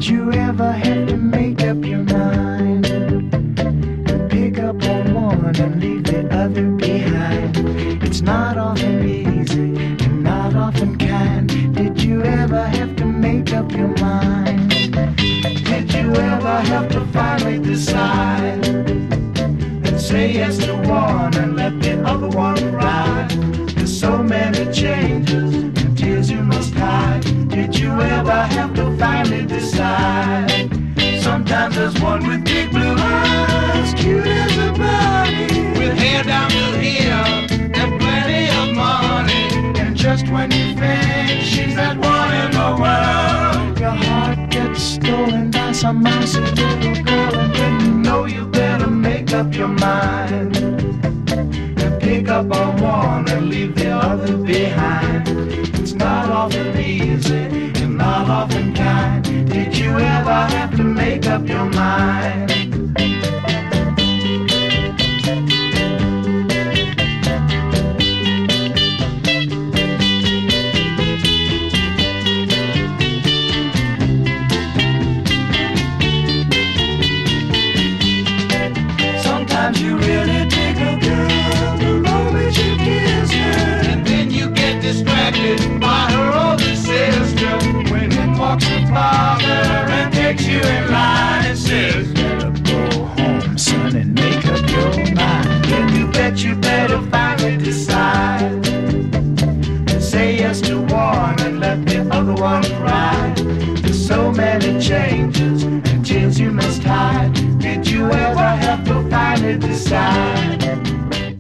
you ever have to make up your mind and pick up on one and leave the other behind? It's not often easy and not often kind. Did you ever have to make up your mind? Did you ever have to finally decide and say yes to one and let the other one ride? There's so many changes and tears you must hide. Did you ever have to finally decide? Sometimes there's one with big blue eyes, cute as a bunny, with hair down to here and plenty of money. And just when you think she's that one in the world, your heart gets stolen by some mousy little girl. And then you know you better make up your mind and pick up on one and leave the other behind. It's not often easy and not often kind. Did you ever have to make up your mind?